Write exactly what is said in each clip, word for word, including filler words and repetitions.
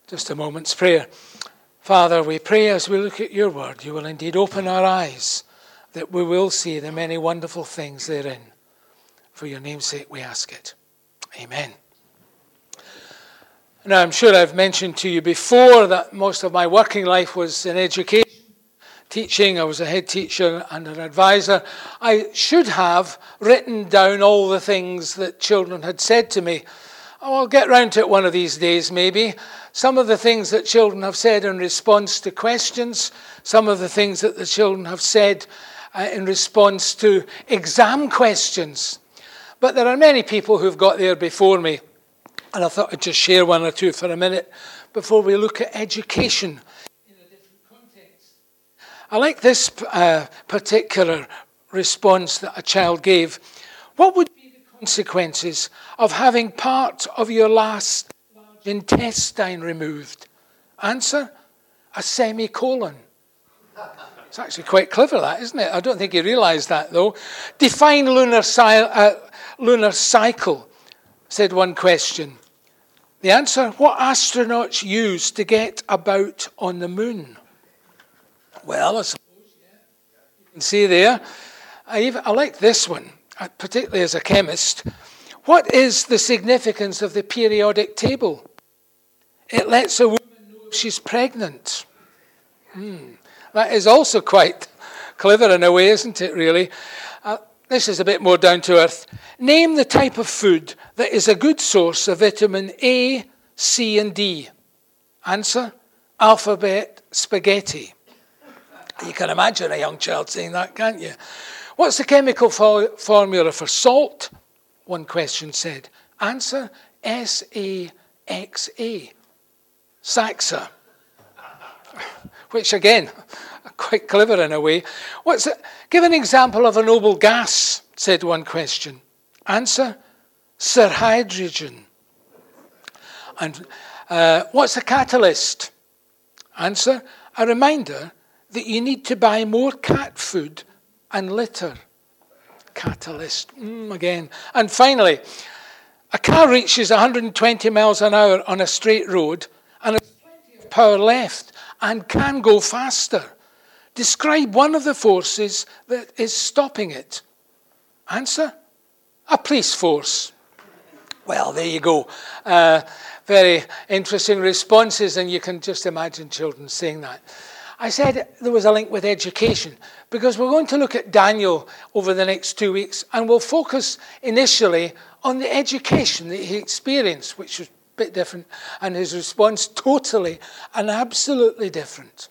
Just a moment's prayer. Father, we pray as we look at your word, you will indeed open our eyes, that we will see the many wonderful things therein. For your name's sake we ask it. Amen. Now, I'm sure I've mentioned to you before that most of my working life was in education, teaching. I was a head teacher and an advisor. I should have written down all the things that children had said to me. Oh, I'll get round to it one of these days, maybe. Some of the things that children have said in response to questions, some of the things that the children have said uh, in response to exam questions. But there are many people who've got there before me, and I thought I'd just share one or two for a minute before we look at education in a different context. I like this uh, particular response that a child gave. What would be the consequences of having part of your last large intestine removed? Answer, a semicolon. It's actually quite clever, that, isn't it? I don't think he realised that, though. Define lunar, uh, lunar cycle, said one question. The answer, what astronauts use to get about on the moon? Well, I suppose, yeah. You can see there. I, even, I like this one, particularly as a chemist. What is the significance of the periodic table? It lets a woman know if she's pregnant. Hmm. That is also quite clever in a way, isn't it, really? Uh, this is a bit more down to earth. Name the type of food that is a good source of vitamin A, C, and D. Answer, alphabet spaghetti. You can imagine a young child saying that, can't you? What's the chemical fo- formula for salt? One question said. Answer, S A X A. Saxa. Which, again, quite clever in a way. What's it? Give an example of a noble gas, said one question. Answer, Sir Hydrogen. And uh, what's a catalyst? Answer, a reminder that you need to buy more cat food and litter. Catalyst, mm, again. And finally, a car reaches one hundred twenty miles an hour on a straight road and has plenty of power left and can go faster. Describe one of the forces that is stopping it. Answer, a police force. Well, there you go. Uh, very interesting responses, and you can just imagine children saying that. I said there was a link with education because we're going to look at Daniel over the next two weeks, and we'll focus initially on the education that he experienced, which was a bit different, and his response totally and absolutely different.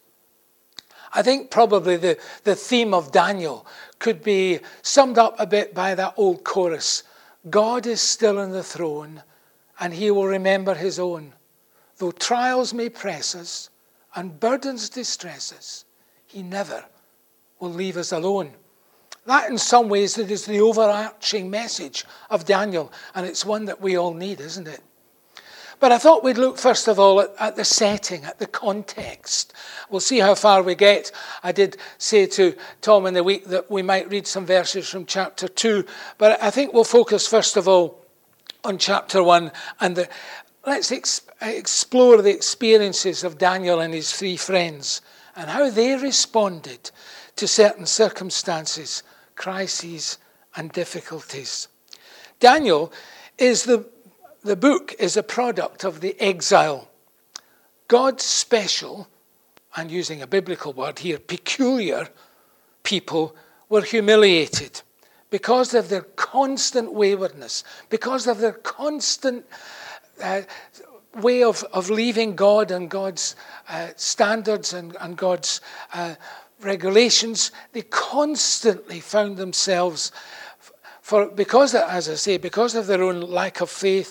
I think probably the, the theme of Daniel could be summed up a bit by that old chorus. God is still on the throne, and he will remember his own. Though trials may press us, and burdens distress us, he never will leave us alone. That in some ways it is the overarching message of Daniel, and it's one that we all need, isn't it? But I thought we'd look first of all at, at the setting, at the context. We'll see how far we get. I did say to Tom in the week that we might read some verses from chapter two, but I think we'll focus first of all on chapter one, and the, let's ex- explore the experiences of Daniel and his three friends and how they responded to certain circumstances, crises, and difficulties. Daniel is the The book is a product of the exile. God's special, and using a biblical word here, peculiar people were humiliated because of their constant waywardness, because of their constant uh, way of, of leaving God and God's uh, standards and, and God's uh, regulations. They constantly found themselves For because, as I say, because of their own lack of faith,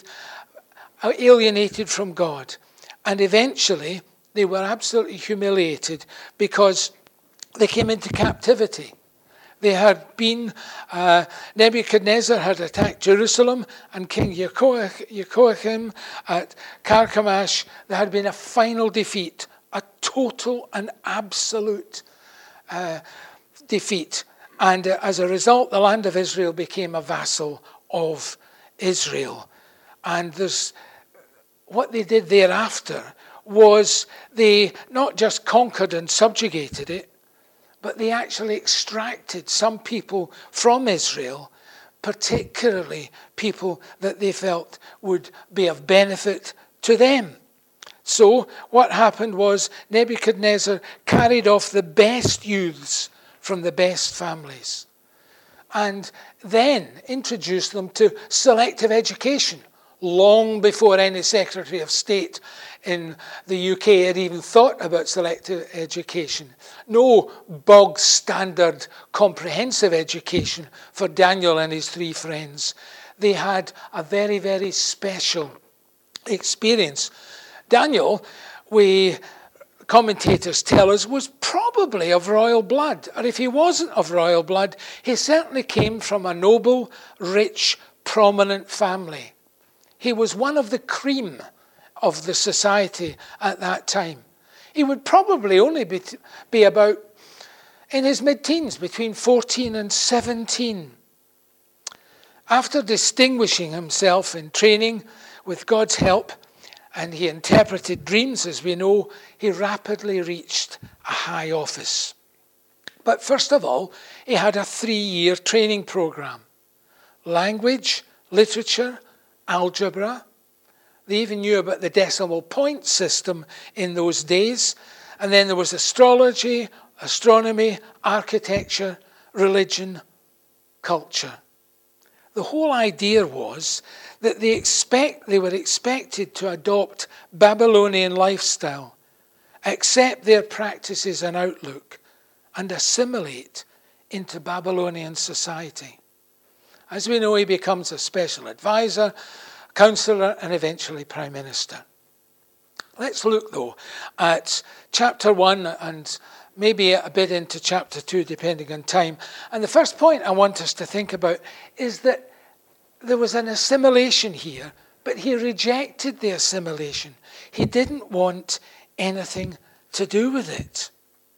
alienated from God. And eventually, they were absolutely humiliated because they came into captivity. They had been, uh, Nebuchadnezzar had attacked Jerusalem, and King Jehoiakim at Carchemish, there had been a final defeat, a total and absolute uh, defeat. And as a result, the land of Israel became a vassal of Israel. And there's, what they did thereafter was they not just conquered and subjugated it, but they actually extracted some people from Israel, particularly people that they felt would be of benefit to them. So what happened was Nebuchadnezzar carried off the best youths from the best families and then introduced them to selective education long before any Secretary of State in the U K had even thought about selective education. No bog standard comprehensive education for Daniel and his three friends. They had a very, very special experience. Daniel, we commentators tell us, was probably of royal blood. Or if he wasn't of royal blood, he certainly came from a noble, rich, prominent family. He was one of the cream of the society at that time. He would probably only be, be about in his mid-teens, between fourteen and seventeen. After distinguishing himself in training with God's help, and he interpreted dreams, as we know, he rapidly reached a high office. But first of all, he had a three-year training program. Language, literature, algebra. They even knew about the decimal point system in those days. And then there was astrology, astronomy, architecture, religion, culture. The whole idea was that they expect they were expected to adopt Babylonian lifestyle, accept their practices and outlook, and assimilate into Babylonian society. As we know, he becomes a special advisor, counselor, and eventually prime minister. Let's look, though, at chapter one and maybe a bit into chapter two, depending on time. And the first point I want us to think about is that there was an assimilation here, but he rejected the assimilation. He didn't want anything to do with it.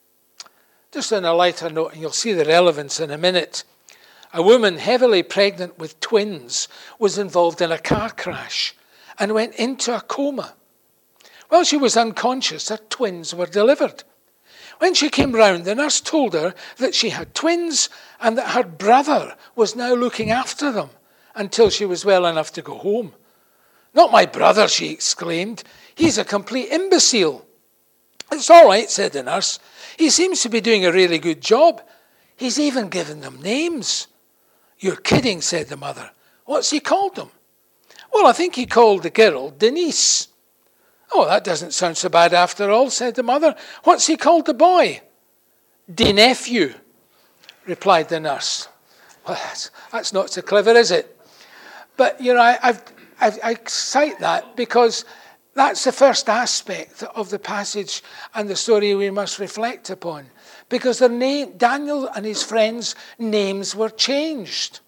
Just on a lighter note, and you'll see the relevance in a minute, a woman heavily pregnant with twins was involved in a car crash and went into a coma. While she was unconscious, her twins were delivered. When she came round, the nurse told her that she had twins and that her brother was now looking after them until she was well enough to go home. "Not my brother," she exclaimed. "He's a complete imbecile." "It's all right," said the nurse. "He seems to be doing a really good job. He's even given them names." "You're kidding," said the mother. "What's he called them?" "Well, I think he called the girl Denise." "Oh, that doesn't sound so bad after all," said the mother. "What's he called the boy?" "De-nephew," replied the nurse. Well, that's, that's not so clever, is it? But, you know, I, I've, I've, I cite that because that's the first aspect of the passage and the story we must reflect upon. Because their name, Daniel and his friends' names were changed.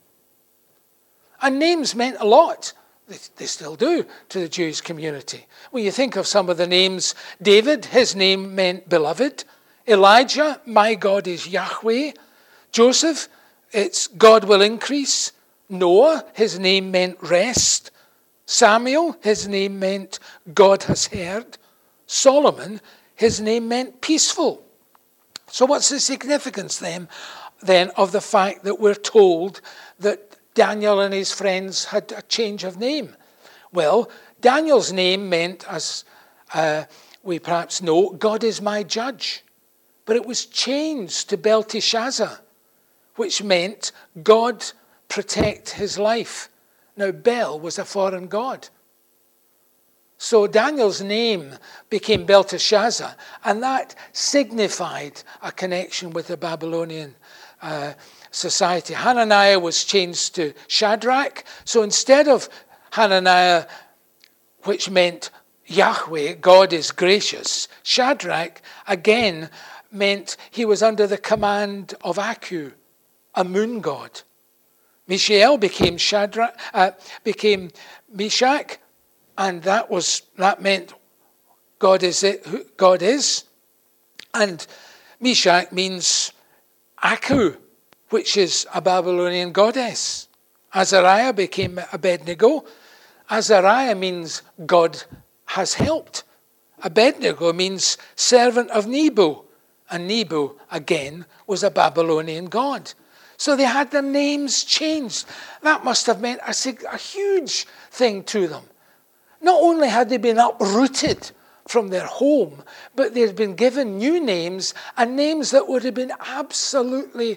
And names meant a lot. They, they still do to the Jewish community. When you think of some of the names, David, his name meant beloved. Elijah, my God is Yahweh. Joseph, it's God will increase. Noah, his name meant rest. Samuel, his name meant God has heard. Solomon, his name meant peaceful. So what's the significance then, then of the fact that we're told that Daniel and his friends had a change of name? Well, Daniel's name meant, as uh, we perhaps know, God is my judge. But it was changed to Belteshazzar, which meant God protect his life. Now, Bel was a foreign god. So Daniel's name became Belteshazzar, and that signified a connection with the Babylonian uh, society. Hananiah was changed to Shadrach. So instead of Hananiah, which meant Yahweh, God is gracious, Shadrach again meant he was under the command of Aku, a moon god. Mishael became Shadrach, uh, became Meshach, and that was that meant God is it, who God is. And Meshach means Aku, which is a Babylonian goddess. Azariah became Abednego. Azariah means God has helped. Abednego means servant of Nebo, and Nebo, again, was a Babylonian god. So they had their names changed. That must have meant a, a huge thing to them. Not only had they been uprooted from their home, but they had been given new names, and names that would have been absolutely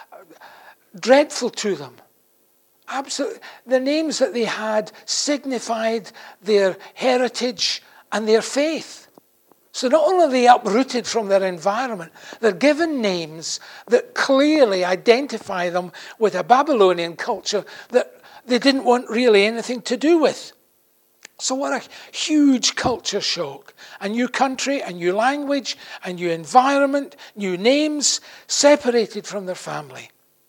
dreadful to them. Absolutely. The names that they had signified their heritage and their faith. So not only are they uprooted from their environment, they're given names that clearly identify them with a Babylonian culture that they didn't want really anything to do with. So what a huge culture shock. A new country, a new language, a new environment, new names, separated from their family.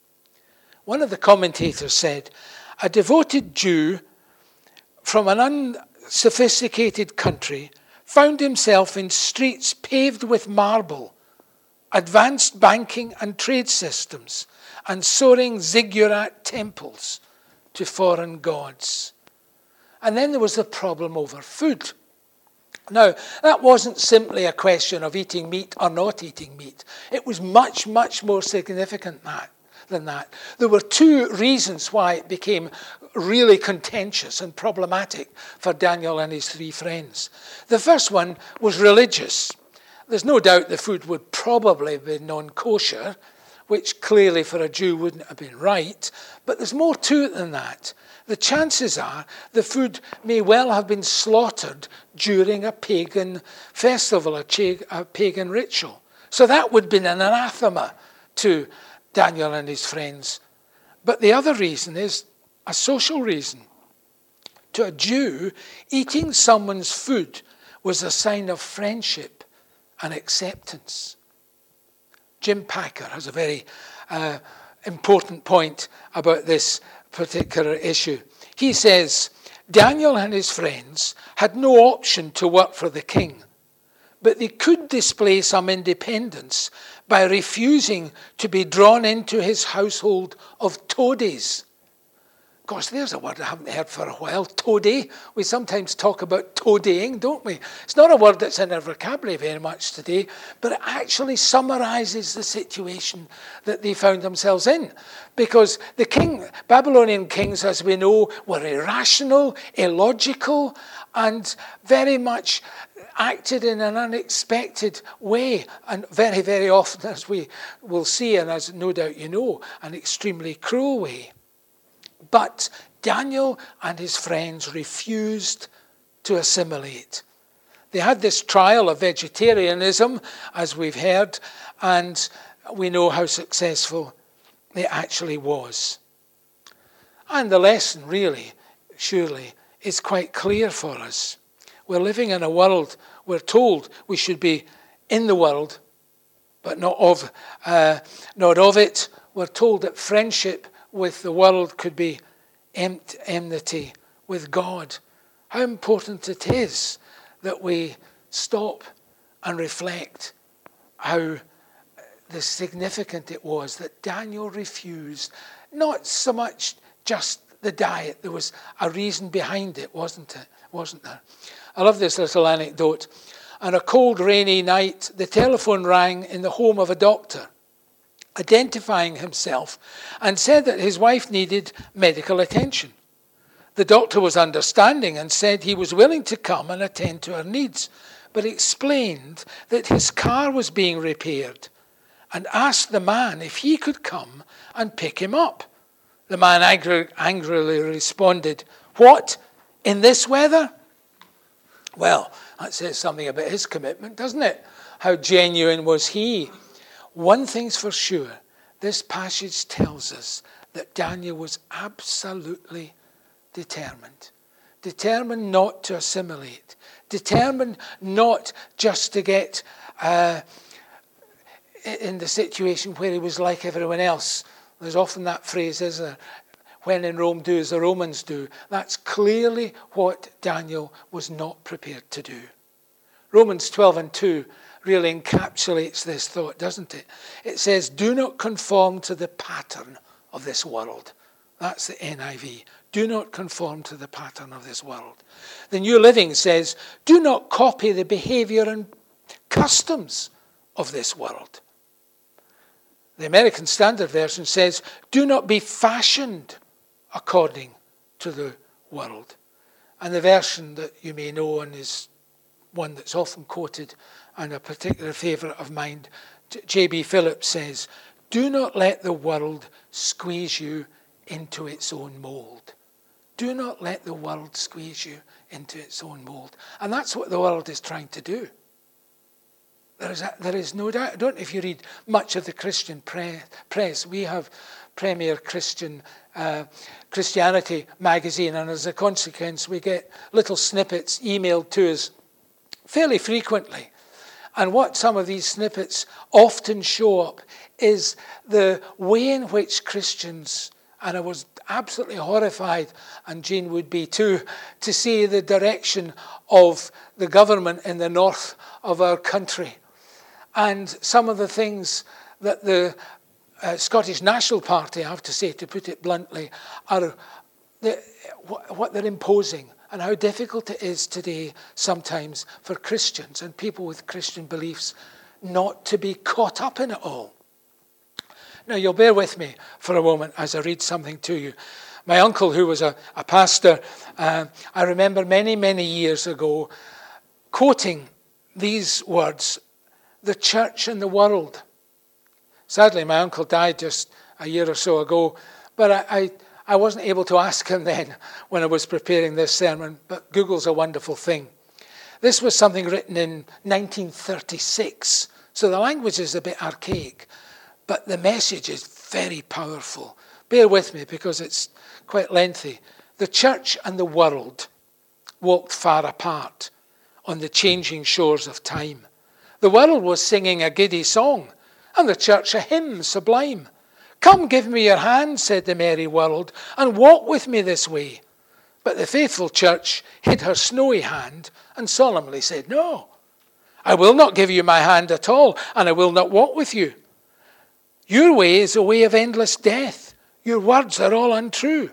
One of the commentators said, a devoted Jew from an unsophisticated country found himself in streets paved with marble, advanced banking and trade systems, and soaring ziggurat temples to foreign gods. And then there was the problem over food. Now, that wasn't simply a question of eating meat or not eating meat. It was much, much more significant that. than that. There were two reasons why it became really contentious and problematic for Daniel and his three friends. The first one was religious. There's no doubt the food would probably have been non-kosher, which clearly for a Jew wouldn't have been right, but there's more to it than that. The chances are the food may well have been slaughtered during a pagan festival, a, cha- a pagan ritual. So that would have been an anathema to Daniel and his friends. But the other reason is a social reason. To a Jew, eating someone's food was a sign of friendship and acceptance. Jim Packer has a very uh, important point about this particular issue. He says, Daniel and his friends had no option to work for the king, but they could display some independence by refusing to be drawn into his household of toadies. Gosh, there's a word I haven't heard for a while, toady. We sometimes talk about toadying, don't we? It's not a word that's in our vocabulary very much today, but it actually summarizes the situation that they found themselves in. Because the king, Babylonian kings, as we know, were irrational, illogical, and very much acted in an unexpected way, and very, very often, as we will see, and as no doubt you know, an extremely cruel way. But Daniel and his friends refused to assimilate. They had this trial of vegetarianism, as we've heard, and we know how successful it actually was. And the lesson, really, surely, is quite clear for us. We're living in a world, we're told we should be in the world, but not of, uh, not of it. We're told that friendship with the world could be enmity with God. How important it is that we stop and reflect how significant it was that Daniel refused. Not so much just the diet. There was a reason behind it, wasn't it? Wasn't there? I love this little anecdote. On a cold, rainy night, the telephone rang in the home of a doctor, identifying himself, and said that his wife needed medical attention. The doctor was understanding and said he was willing to come and attend to her needs, but explained that his car was being repaired and asked the man if he could come and pick him up. The man angry, angrily responded, "What, in this weather?" Well, that says something about his commitment, doesn't it? How genuine was he? One thing's for sure, this passage tells us that Daniel was absolutely determined. Determined not to assimilate. Determined not just to get uh, in the situation where he was like everyone else. There's often that phrase, isn't there? When in Rome, do as the Romans do. That's clearly what Daniel was not prepared to do. Romans twelve and two really encapsulates this thought, doesn't it? It says, do not conform to the pattern of this world. That's the N I V. Do not conform to the pattern of this world. The New Living says, do not copy the behavior and customs of this world. The American Standard Version says, do not be fashioned according to the world. And the version that you may know and is one that's often quoted and a particular favourite of mine, J B Phillips says, do not let the world squeeze you into its own mould. Do not let the world squeeze you into its own mould. And that's what the world is trying to do. There is, a, there is no doubt. I don't know if you read much of the Christian pre- press. We have Premier Christian uh, Christianity magazine, and as a consequence, we get little snippets emailed to us fairly frequently. And what some of these snippets often show up is the way in which Christians, and I was absolutely horrified, and Jean would be too, to see the direction of the government in the north of our country. And some of the things that the uh, Scottish National Party, I have to say, to put it bluntly, are the, what they're imposing, and how difficult it is today sometimes for Christians and people with Christian beliefs not to be caught up in it all. Now, you'll bear with me for a moment as I read something to you. My uncle, who was a, a pastor, uh, I remember many, many years ago quoting these words, the church and the world. Sadly, my uncle died just a year or so ago, but I, I, I wasn't able to ask him then when I was preparing this sermon, but Google's a wonderful thing. This was something written in nineteen thirty-six, so the language is a bit archaic, but the message is very powerful. Bear with me because it's quite lengthy. The church and the world walked far apart on the changing shores of time. The world was singing a giddy song, and the church a hymn sublime. Come, give me your hand, said the merry world, and walk with me this way. But the faithful church hid her snowy hand and solemnly said, no, I will not give you my hand at all, and I will not walk with you. Your way is a way of endless death. Your words are all untrue.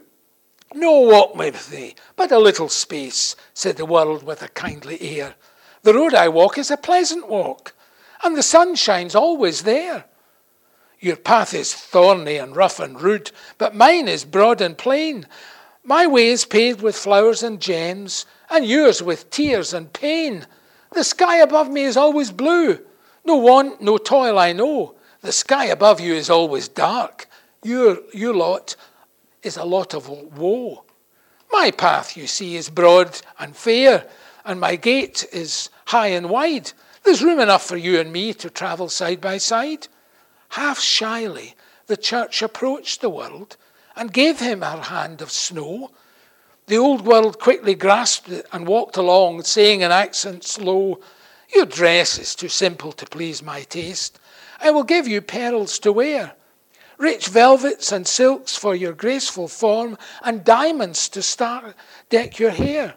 No walk with me, but a little space, said the world with a kindly air. The road I walk is a pleasant walk, and the sun shines always there. Your path is thorny and rough and rude, but mine is broad and plain. My way is paved with flowers and gems, and yours with tears and pain. The sky above me is always blue. No want, no toil I know. The sky above you is always dark. Your, your lot is a lot of woe. My path, you see, is broad and fair, and my gate is high and wide. There's room enough for you and me to travel side by side. Half shyly, the church approached the world and gave him her hand of snow. The old world quickly grasped it and walked along, saying in accents low, your dress is too simple to please my taste. I will give you pearls to wear, rich velvets and silks for your graceful form, and diamonds to star- deck your hair.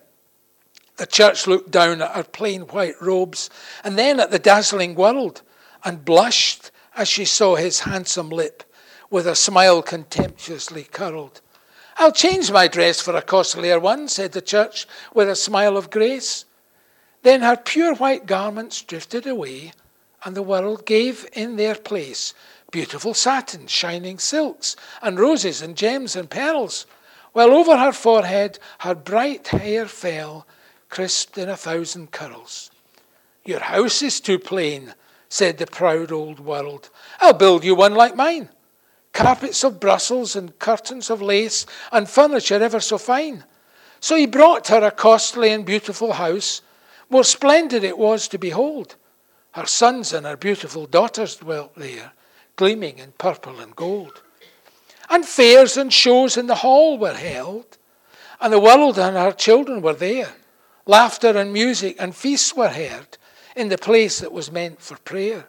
The church looked down at her plain white robes, and then at the dazzling world, and blushed as she saw his handsome lip, with a smile contemptuously curled. I'll change my dress for a costlier one, said the church, with a smile of grace. Then her pure white garments drifted away, and the world gave in their place beautiful satins, shining silks, and roses and gems and pearls, while over her forehead her bright hair fell, crisped in a thousand curls. Your house is too plain, said the proud old world. I'll build you one like mine. Carpets of Brussels and curtains of lace and furniture ever so fine. So he brought her a costly and beautiful house. More splendid it was to behold. Her sons and her beautiful daughters dwelt there, gleaming in purple and gold. And fairs and shows in the hall were held, and the world and her children were there. Laughter and music and feasts were heard in the place that was meant for prayer.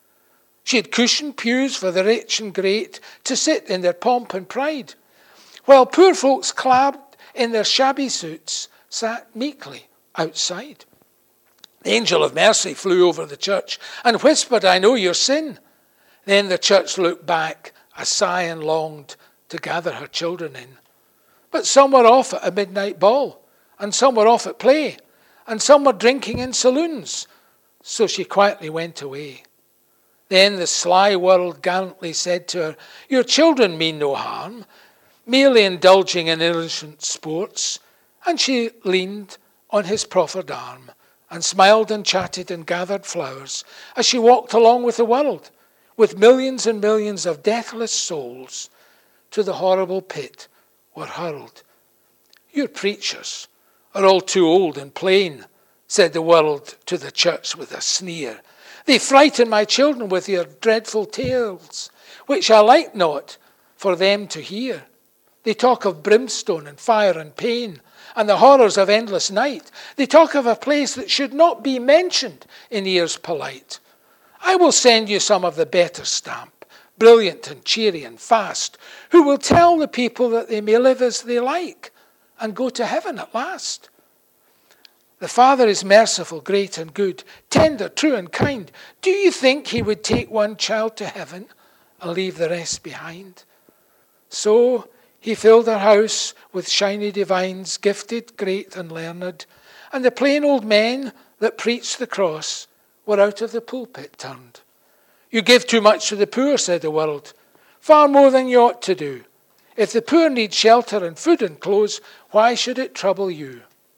She had cushioned pews for the rich and great to sit in their pomp and pride, while poor folks clad in their shabby suits sat meekly outside. The angel of mercy flew over the church and whispered, I know your sin. Then the church looked back as Zion longed to gather her children in. But some were off at a midnight ball, and some were off at play, and some were drinking in saloons. So she quietly went away. Then the sly world gallantly said to her, "Your children mean no harm, merely indulging in innocent sports." And she leaned on his proffered arm, and smiled and chatted and gathered flowers as she walked along with the world, with millions and millions of deathless souls to the horrible pit were hurled. "Your preachers are all too old and plain," said the world to the church with a sneer. "They frighten my children with your dreadful tales, which I like not for them to hear. They talk of brimstone and fire and pain, and the horrors of endless night. They talk of a place that should not be mentioned in ears polite. I will send you some of the better stamp, brilliant and cheery and fast, who will tell the people that they may live as they like and go to heaven at last. The Father is merciful, great and good, tender, true and kind. Do you think he would take one child to heaven and leave the rest behind?" So he filled her house with shiny divines, gifted, great and learned, and the plain old men that preached the cross were out of the pulpit turned. "You give too much to the poor," said the world, "far more than you ought to do. If the poor need shelter and food and clothes, why should it trouble you?"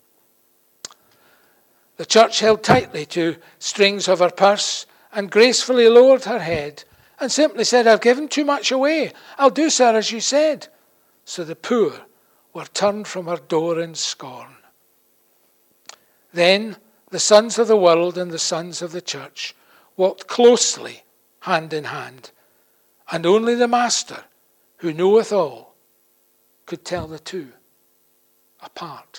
The church held tightly to strings of her purse and gracefully lowered her head and simply said, "I've given too much away. I'll do, sir, as you said." So the poor were turned from her door in scorn. Then the sons of the world and the sons of the church walked closely hand in hand, and only the Master, who knoweth all, could tell the two apart.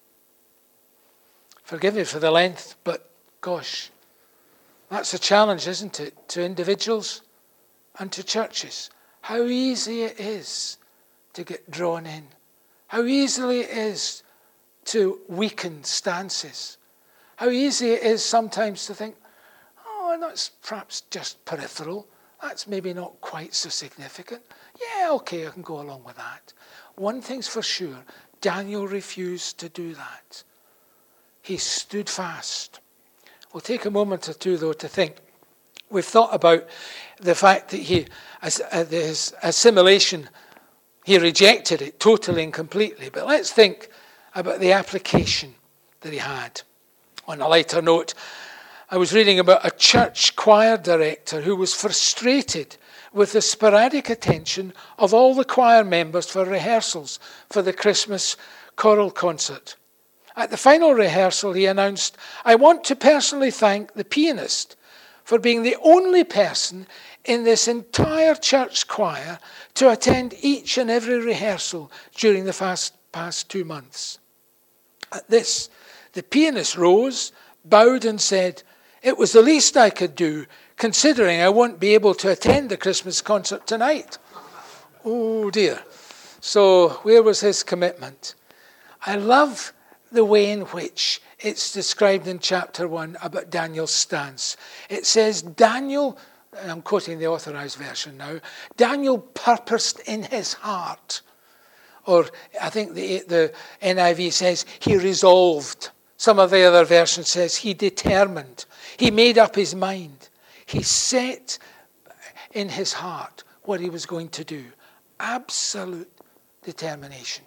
Forgive me for the length, but gosh, that's a challenge, isn't it, to individuals and to churches. How easy it is to get drawn in. How easily it is to weaken stances. How easy it is sometimes to think, oh, that's perhaps just peripheral. That's maybe not quite so significant. Yeah, okay, I can go along with that. One thing's for sure, Daniel refused to do that. He stood fast. We'll take a moment or two, though, to think. We've thought about the fact that he, as, uh, his assimilation, he rejected it totally and completely. But let's think about the application that he had. On a lighter note, I was reading about a church choir director who was frustrated with the sporadic attention of all the choir members for rehearsals for the Christmas choral concert. At the final rehearsal, he announced, "I want to personally thank the pianist for being the only person in this entire church choir to attend each and every rehearsal during the past, past two months." At this, the pianist rose, bowed and said, "It was the least I could do, considering I won't be able to attend the Christmas concert tonight." Oh dear. So where was his commitment? I love the way in which it's described in chapter one about Daniel's stance. It says, Daniel, and I'm quoting the Authorized Version now, Daniel purposed in his heart, or I think the, the N I V says he resolved. Some of the other versions says he determined. He made up his mind. He set in his heart what he was going to do. Absolute determination.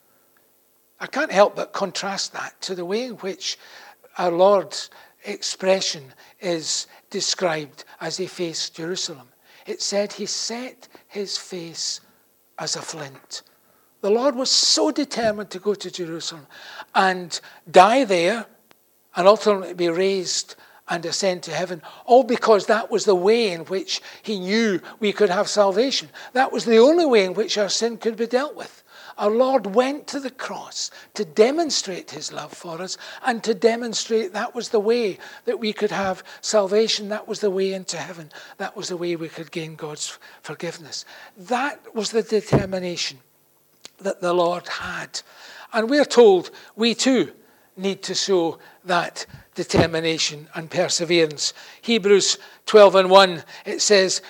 I can't help but contrast that to the way in which our Lord's expression is described as he faced Jerusalem. It said he set his face as a flint. The Lord was so determined to go to Jerusalem and die there and ultimately be raised and ascend to heaven, all because that was the way in which he knew we could have salvation. That was the only way in which our sin could be dealt with. Our Lord went to the cross to demonstrate his love for us and to demonstrate that was the way that we could have salvation. That was the way into heaven. That was the way we could gain God's forgiveness. That was the determination that the Lord had. And we're told we too need to show that determination and perseverance. Hebrews twelve and one, it says,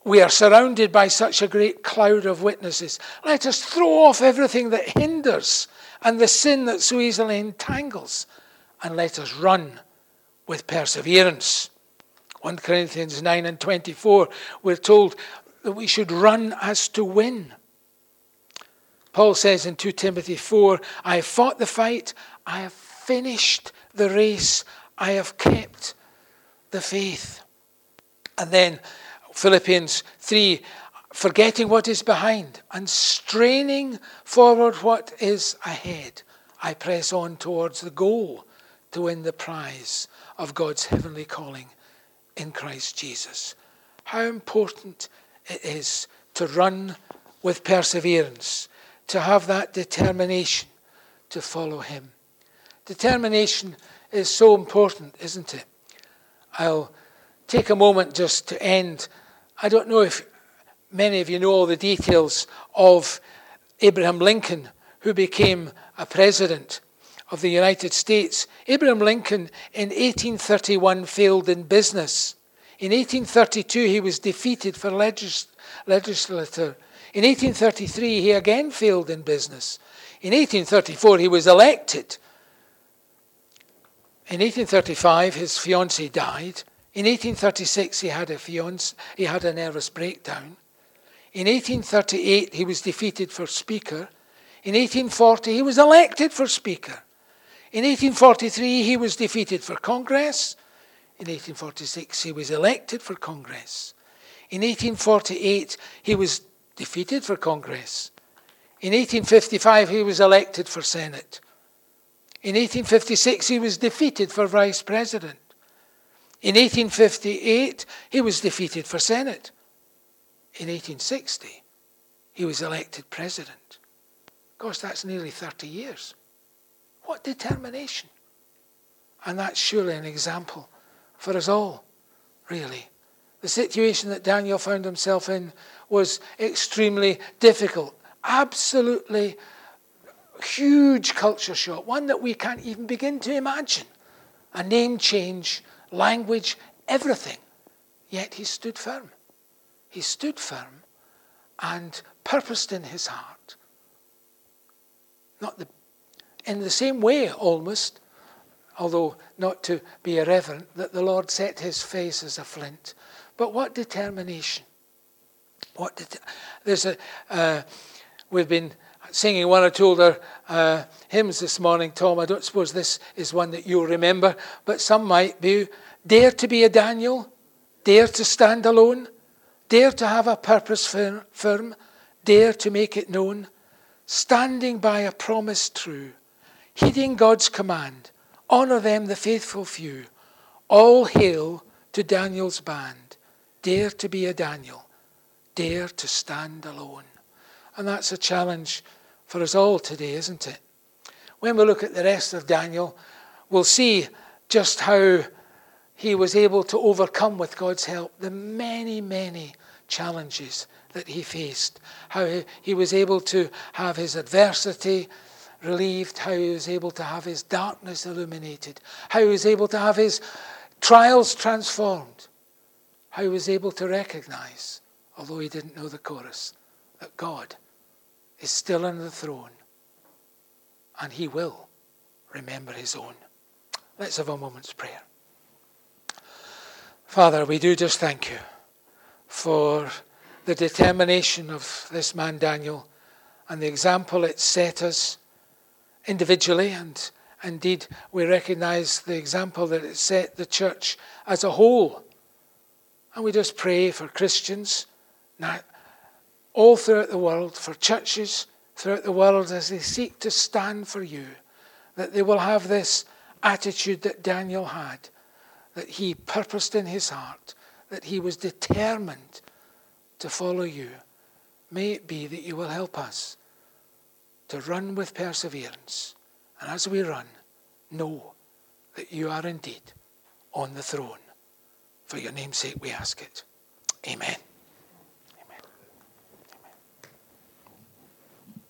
we are surrounded by such a great cloud of witnesses. Let us throw off everything that hinders and the sin that so easily entangles, and let us run with perseverance. First Corinthians nine and twenty-four, we're told that we should run as to win. Paul says in Second Timothy four, I have fought the fight, I have finished the race, I have kept the faith. And then Philippians three, forgetting what is behind and straining forward what is ahead, I press on towards the goal to win the prize of God's heavenly calling in Christ Jesus. How important it is to run with perseverance, to have that determination to follow him. Determination is so important, isn't it? I'll take a moment just to end. I don't know if many of you know all the details of Abraham Lincoln, who became a president of the United States. Abraham Lincoln in eighteen thirty-one failed in business. In eighteen thirty-two he was defeated for legis- legislature. In eighteen thirty-three he again failed in business. In eighteen thirty-four he was elected. In eighteen thirty-five his fiancée died. In eighteen thirty-six he had a fiance, he had a nervous breakdown. In eighteen thirty-eight he was defeated for Speaker. In eighteen forty he was elected for Speaker. In eighteen forty-three he was defeated for Congress. In eighteen forty-six he was elected for Congress. In eighteen forty-eight he was defeated for Congress. In eighteen fifty-five he was elected for Senate. In eighteen fifty-six he was defeated for Vice President. In eighteen fifty-eight he was defeated for Senate. In eighteen sixty he was elected President. Gosh, that's nearly thirty years. What determination. And that's surely an example for us all, really. The situation that Daniel found himself in was extremely difficult. Absolutely huge culture shock. One that we can't even begin to imagine. A name change, language, everything. Yet he stood firm. He stood firm and purposed in his heart. Not the, in the same way almost, although not to be irreverent, that the Lord set his face as a flint. But what determination. What det- There's a, uh, we've been singing one or two other uh, hymns this morning, Tom. I don't suppose this is one that you'll remember, but some might be. Dare to be a Daniel, dare to stand alone, dare to have a purpose firm, firm, dare to make it known, standing by a promise true, heeding God's command, honour them the faithful few, all hail to Daniel's band, dare to be a Daniel, dare to stand alone. And that's a challenge for us all today, isn't it? When we look at the rest of Daniel, we'll see just how he was able to overcome, with God's help, the many, many challenges that he faced. How he was able to have his adversity relieved, how he was able to have his darkness illuminated, how he was able to have his trials transformed, how he was able to recognize, although he didn't know the chorus, that God is still on the throne and he will remember his own. Let's have a moment's prayer. Father, we do just thank you for the determination of this man Daniel and the example it set us individually, and indeed we recognize the example that it set the church as a whole. And we just pray for Christians all throughout the world, for churches throughout the world as they seek to stand for you, that they will have this attitude that Daniel had, that he purposed in his heart, that he was determined to follow you. May it be that you will help us to run with perseverance. And as we run, know that you are indeed on the throne. For your name's sake we ask it. Amen.